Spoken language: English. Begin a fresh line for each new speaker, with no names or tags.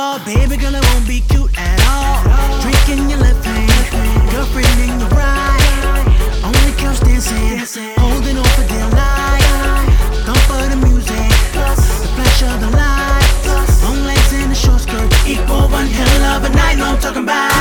Oh, baby girl, I won't be cute at all. Drink in your left hand, girlfriend in your right. Only counts dancing, holding on for dear life. Thump for the music, the flash of the lights. Long legs and a short skirt equal one hell of a night. No, I'm talking about